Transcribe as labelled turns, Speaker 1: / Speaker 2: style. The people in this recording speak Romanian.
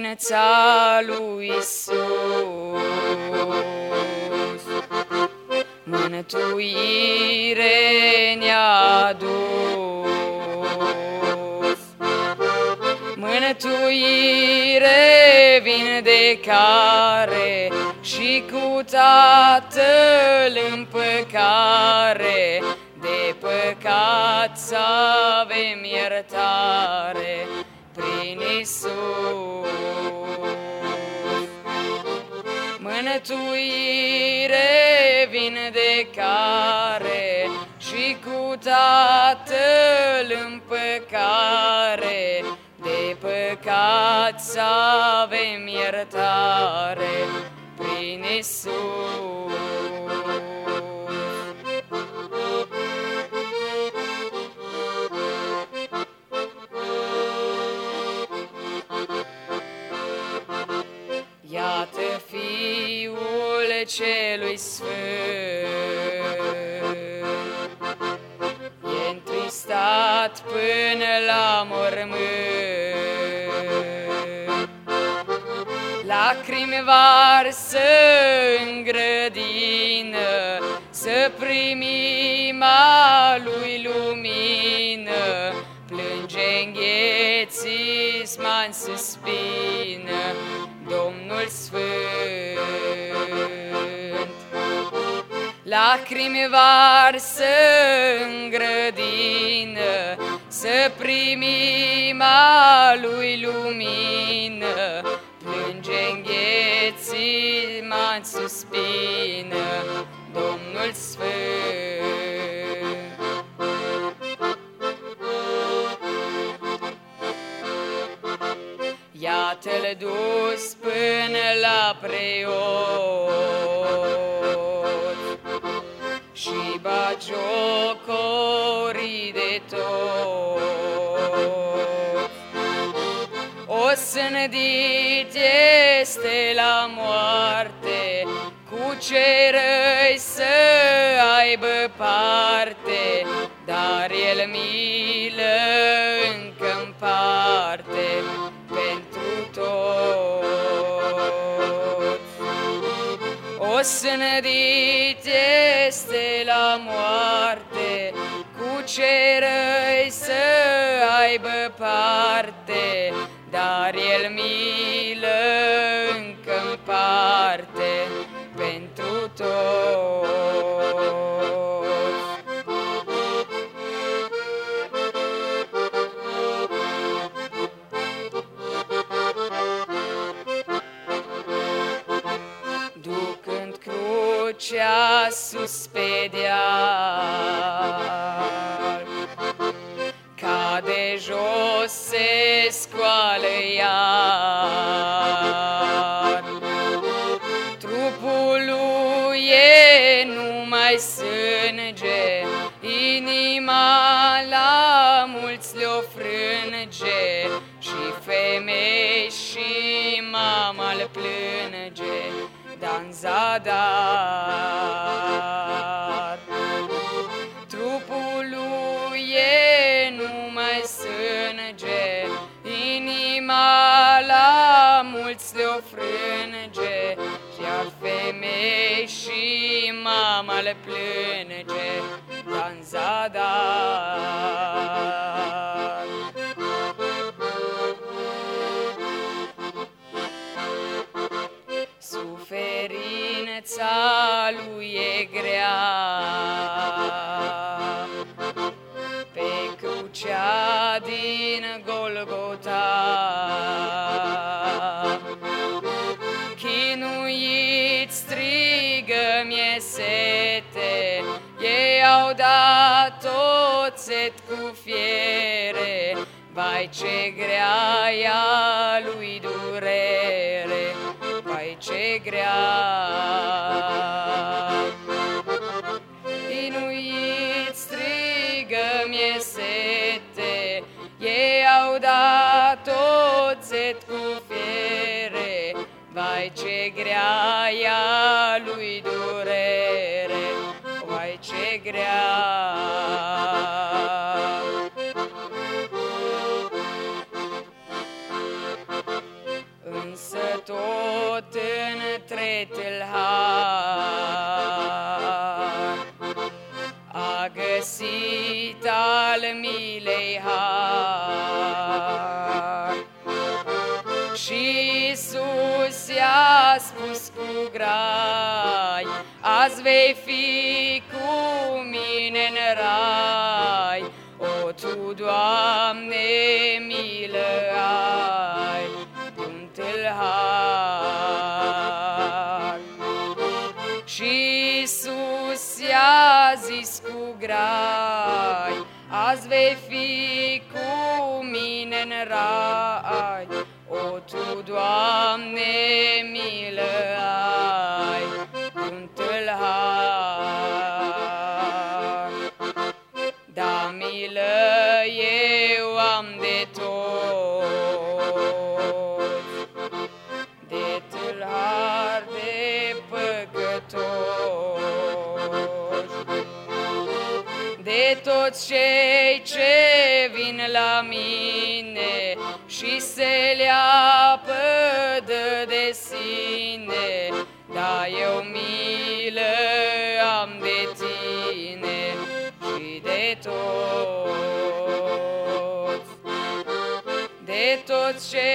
Speaker 1: ființa lui Isus. Mântuire ne-a dus, mântuire, vindecare și cu Tatăl împăcare, de păcat să avem iertare prin Isus. Mântuire, vindecare și cu Tatăl împăcare, de păcat să avem iertare prin Isus. Iată Fiul celui Sfânt, e întristat până la mormânt. Lacrimi varsă în grădină, să primim a lui lumină. Plânge îngheții, sman suspină Domnul Sfânt. Lacrimi varsă în grădină, să primim a lui lumină. Plânge îngheții, sman suspină Domnul Sfânt. Iată-l dus până la preot și bagiocorii de tot. O sândit este la moarte, cu ce răi să aibă parte, dar el milă încă împarte pentru toți. O sândit este la moarte, cu ce răi să aibă parte, dar el milă încă împarte pentru toți. Ducând crucea sus pe deal, cade jos, se scoală iar. Trupul lui e numai sânge, inima la mulți le-o frânge, și femei și mama-l plânge, dan zadar. Trupul lui e numai sânge, inima la mulți le-o frânge, iar femei și mama-l plânge, dan zadar. Suferința lui e grea, pe crucea din Golgota. Chinuit strigă, mi-e sete, ei au dat oțet cu fiere. Vai, ce grea ea lui durere, vai, ce grea. Inuit strigă, mi-e sete, ei au dat oțet cu fiere. Vai, ce grea ea lui durere, vai, ce grea. găsit al milei har. Și Iisus i-a spus cu grai, azi vei fi cu mine în rai. O, Tu, Doamne, milă ai de-un tâlhar. Și Iisus i-a zis cu grai, azi vei fi cu mine în rai. O, Tu, Doamne, milă ai de-un tâlhar. Da, milă eu am de toți, de tâlhar, de păcătoși, de toți cei ce vin la mine și se leapădă de sine. Da, eu milă am de Tine și de toți, de toți cei